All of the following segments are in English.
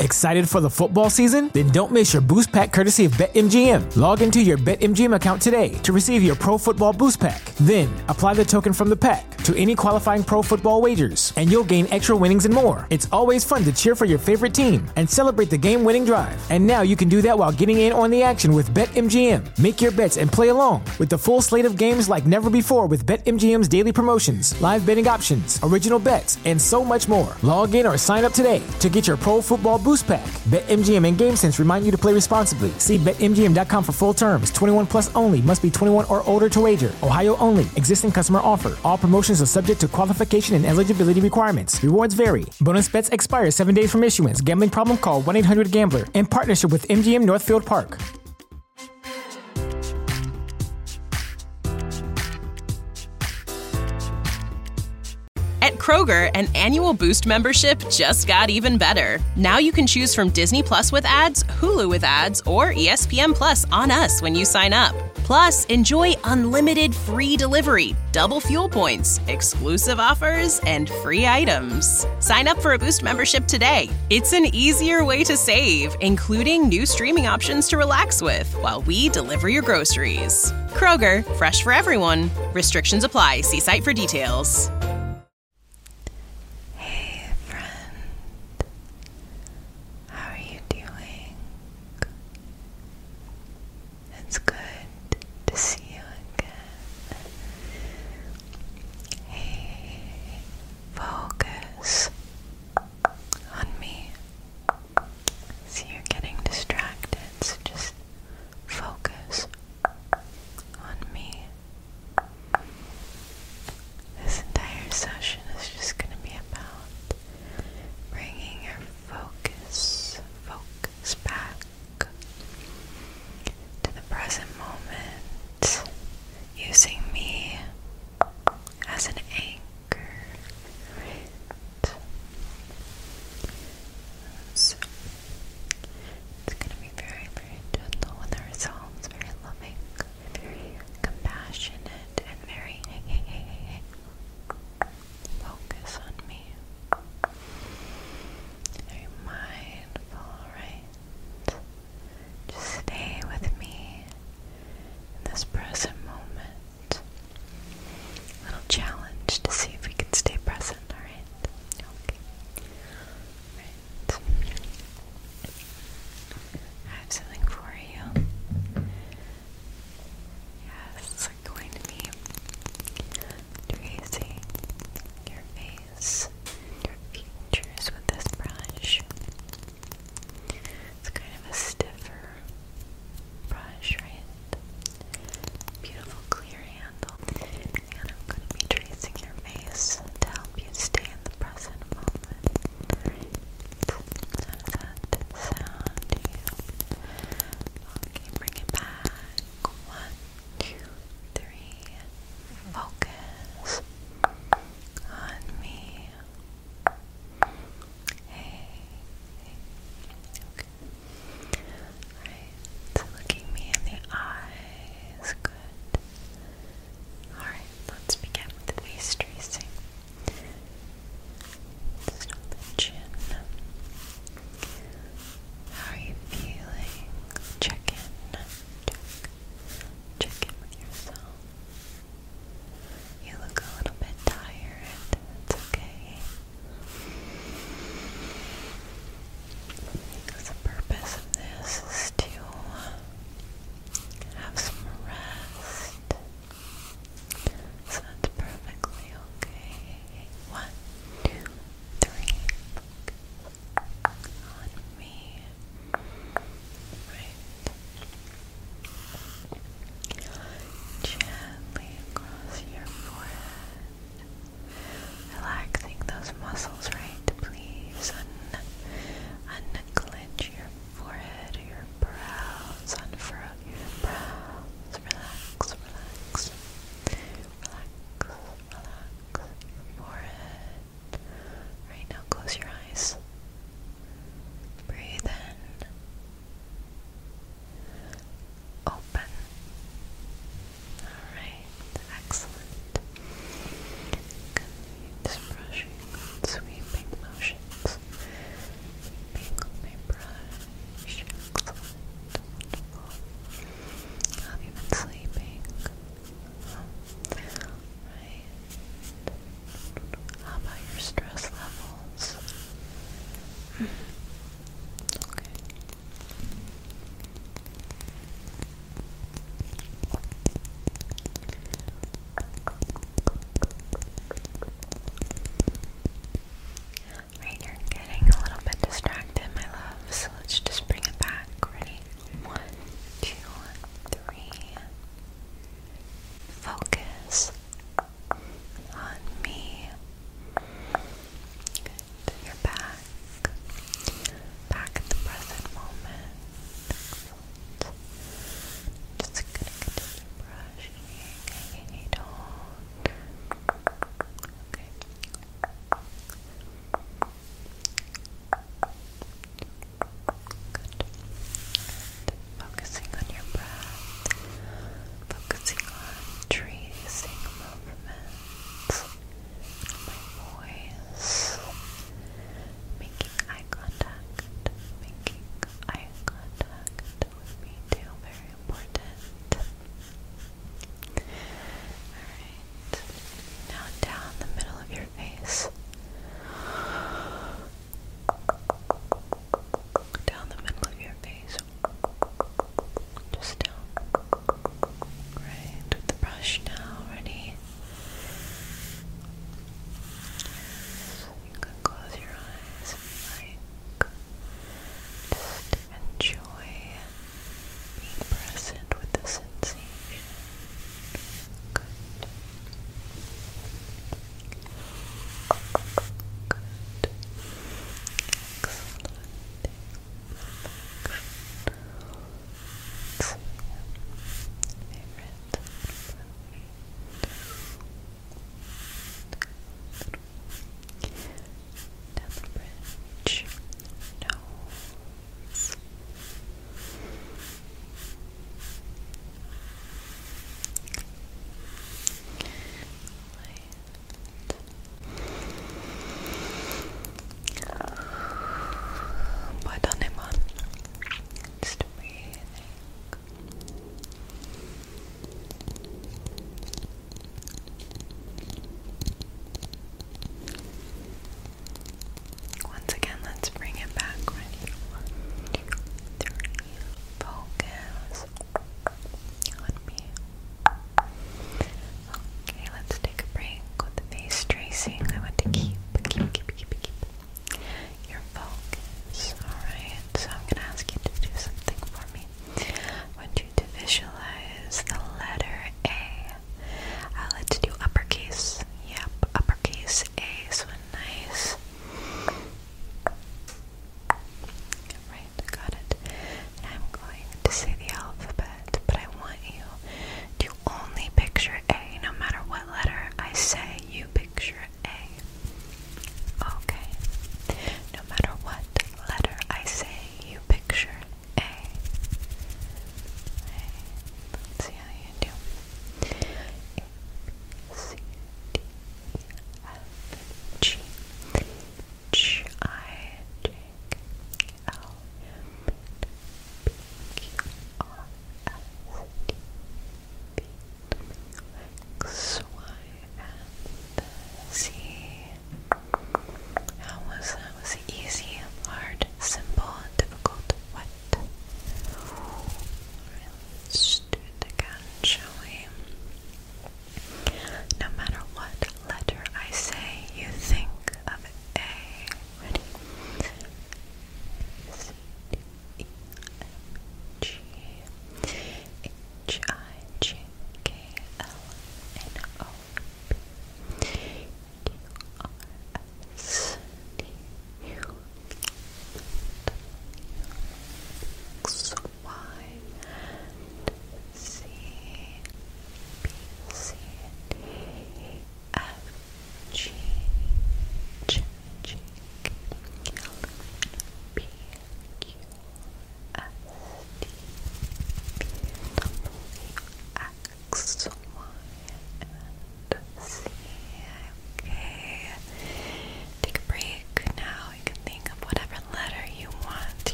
Excited for the football season? Then don't miss your Boost Pack courtesy of BetMGM. Log into your BetMGM account today to receive your Pro Football Boost Pack. Then, apply the token from the pack to any qualifying pro football wagers, and you'll gain extra winnings and more. It's always fun to cheer for your favorite team and celebrate the game-winning drive. And now you can do that while getting in on the action with BetMGM. Make your bets and play along with the full slate of games like never before with BetMGM's daily promotions, live betting options, original bets, and so much more. Log in or sign up today to get your Pro Football Boost Pack. BetMGM and GameSense remind you to play responsibly. See BetMGM.com for full terms. 21 plus only. Must be 21 or older to wager. Ohio only. Existing customer offer. All promotions are subject to qualification and eligibility requirements. Rewards vary. Bonus bets expire 7 days from issuance. Gambling problem? Call 1-800-GAMBLER. In partnership with MGM Northfield Park. At Kroger, an annual Boost membership just got even better. Now you can choose from Disney Plus with ads, Hulu with ads, or ESPN Plus on us when you sign up. Plus, enjoy unlimited free delivery, double fuel points, exclusive offers, and free items. Sign up for a Boost membership today. It's an easier way to save, including new streaming options to relax with while we deliver your groceries. Kroger, fresh for everyone. Restrictions apply. See site for details. It's good to see you again. Hey, focus on me. See, you're getting distracted, so just focus on me. This entire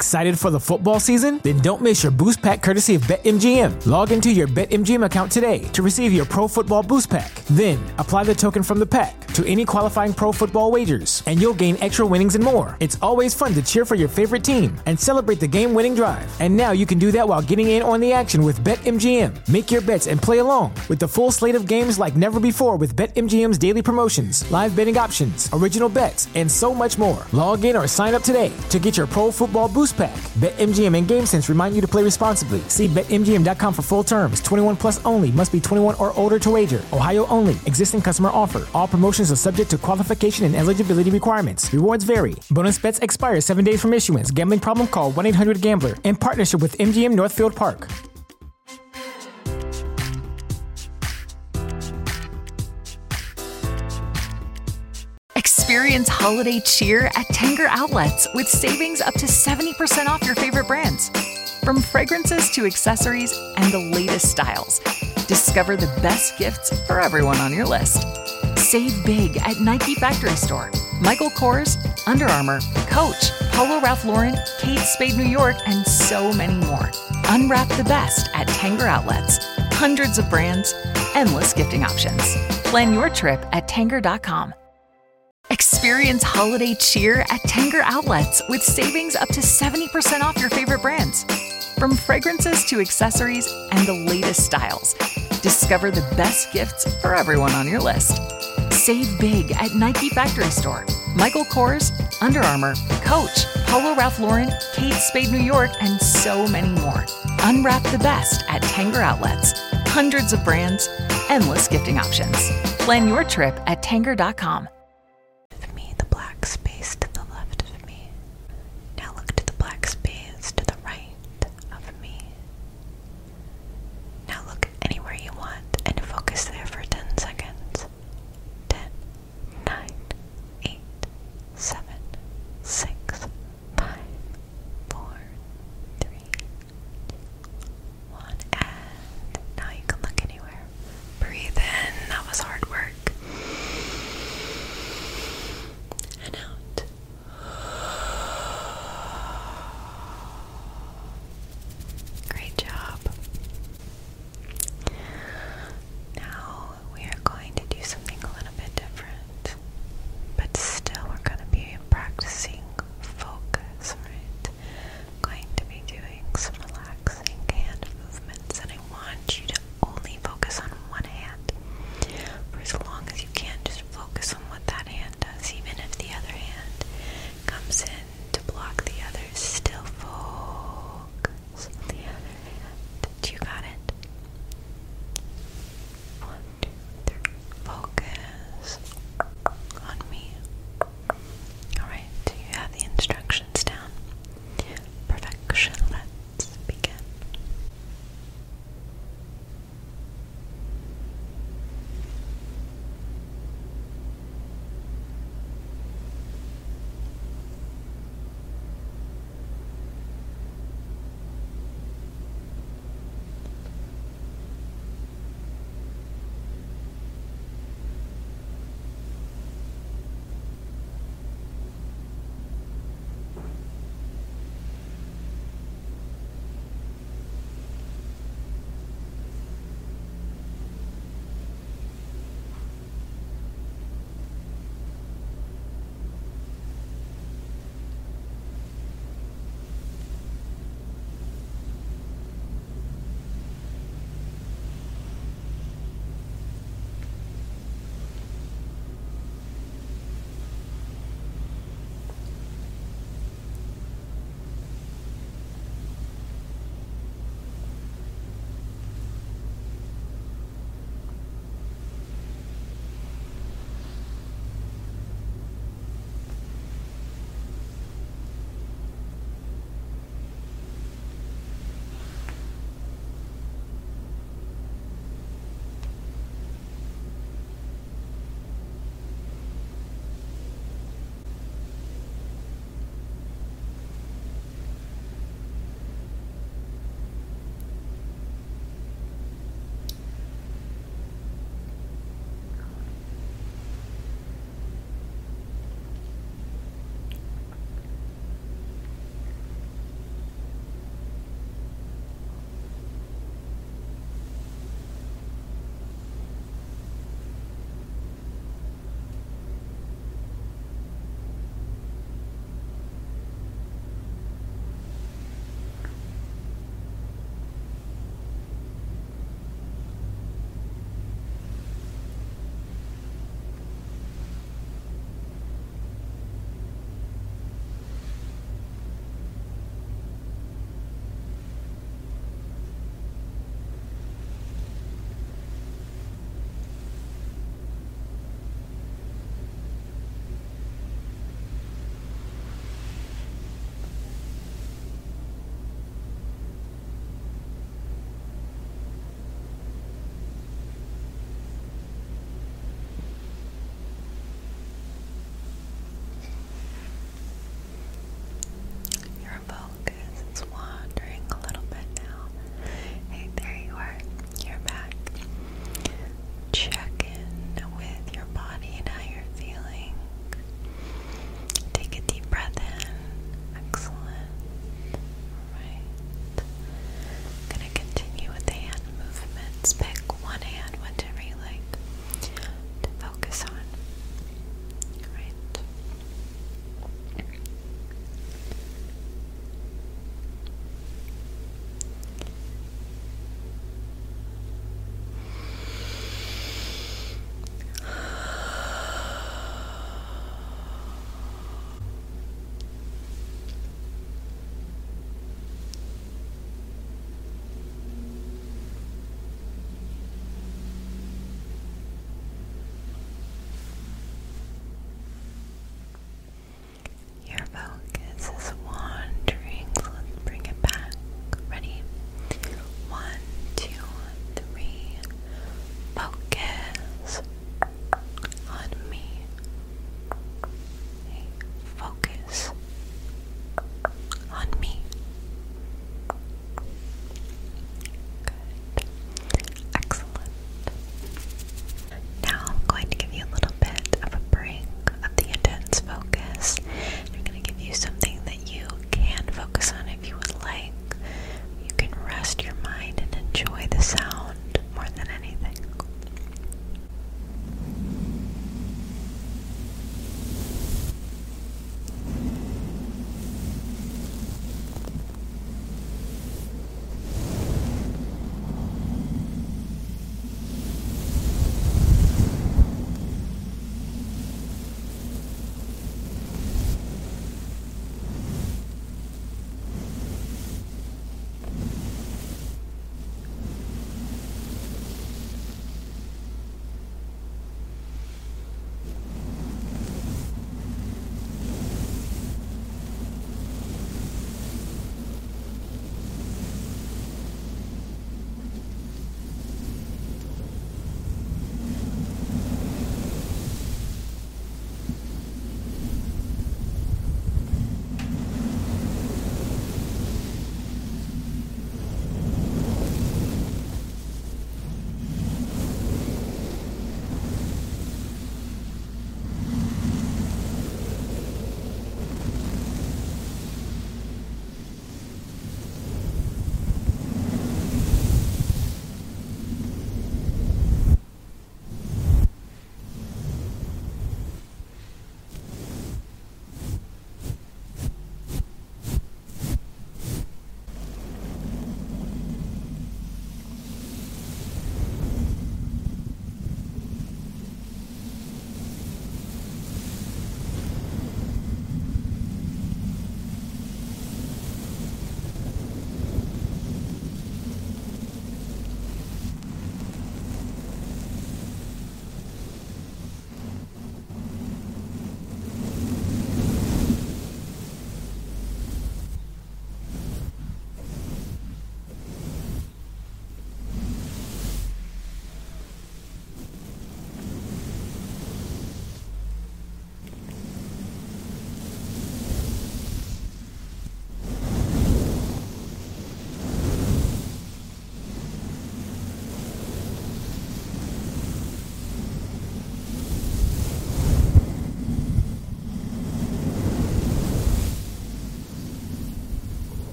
Excited for the football season? Then don't miss your boost pack courtesy of BetMGM. Log into your BetMGM account today to receive your Pro Football Boost Pack. Then, apply the token from the pack to any qualifying pro football wagers, and you'll gain extra winnings and more. It's always fun to cheer for your favorite team and celebrate the game-winning drive. And now you can do that while getting in on the action with BetMGM. Make your bets and play along with the full slate of games like never before with BetMGM's daily promotions, live betting options, original bets, and so much more. Log in or sign up today to get your Pro Football Boost Pack. BetMGM and GameSense remind you to play responsibly. See BetMGM.com for full terms. 21 plus only. Must be 21 or older to wager. Ohio only. Existing customer offer. All promotions are subject to qualification and eligibility requirements. Rewards vary. Bonus bets expire 7 days from issuance. Gambling problem? Call 1-800-GAMBLER. In partnership with MGM Northfield Park. Experience holiday cheer at Tanger Outlets with savings up to 70% off your favorite brands. From fragrances to accessories and the latest styles, discover the best gifts for everyone on your list. Save big at Nike Factory Store, Michael Kors, Under Armour, Coach, Polo Ralph Lauren, Kate Spade New York, and so many more. Unwrap the best at Tanger Outlets. Hundreds of brands, endless gifting options. Plan your trip at Tanger.com. Experience holiday cheer at Tanger Outlets with savings up to 70% off your favorite brands. From fragrances to accessories and the latest styles, discover the best gifts for everyone on your list. Save big at Nike Factory Store, Michael Kors, Under Armour, Coach, Polo Ralph Lauren, Kate Spade New York, and so many more. Unwrap the best at Tanger Outlets. Hundreds of brands, endless gifting options. Plan your trip at Tanger.com. Me, the black space to the left of me. Now look to the black space to the right of me. Now look anywhere you want and focus there for 10 seconds. 10, 9, 8, 7, 6, 5, 4, 3, 2, 1. And now you can look anywhere. Breathe in. That was hard work.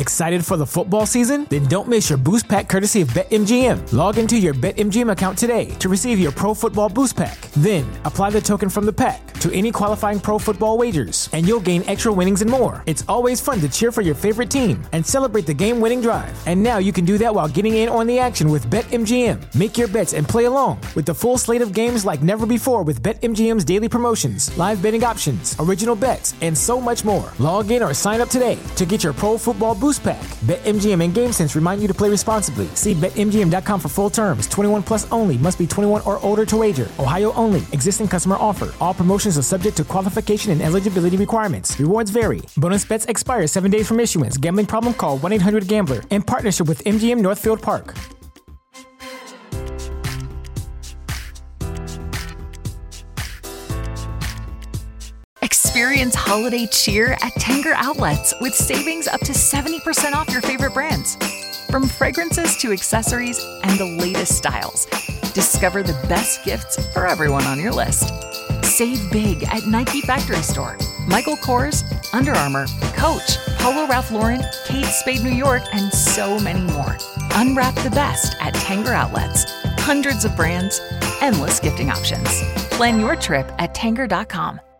Excited for the football season? Then don't miss your Boost Pack courtesy of BetMGM. Log into your BetMGM account today to receive your Pro Football Boost Pack. Then, apply the token from the pack to any qualifying pro football wagers, and you'll gain extra winnings and more. It's always fun to cheer for your favorite team and celebrate the game-winning drive. And now you can do that while getting in on the action with BetMGM. Make your bets and play along with the full slate of games like never before with BetMGM's daily promotions, live betting options, original bets, and so much more. Log in or sign up today to get your Pro Football Boost Pack. BetMGM and GameSense remind you to play responsibly. See BetMGM.com for full terms. 21 plus only. Must be 21 or older to wager. Ohio only. Existing customer offer. All promotions are subject to qualification and eligibility requirements. Rewards vary. Bonus bets expire 7 days from issuance. Gambling problem? Call 1-800-GAMBLER. In partnership with MGM Northfield Park. Experience holiday cheer at Tanger Outlets with savings up to 70% off your favorite brands. From fragrances to accessories and the latest styles, discover the best gifts for everyone on your list. Save big at Nike Factory Store, Michael Kors, Under Armour, Coach, Polo Ralph Lauren, Kate Spade New York, and so many more. Unwrap the best at Tanger Outlets. Hundreds of brands, endless gifting options. Plan your trip at Tanger.com.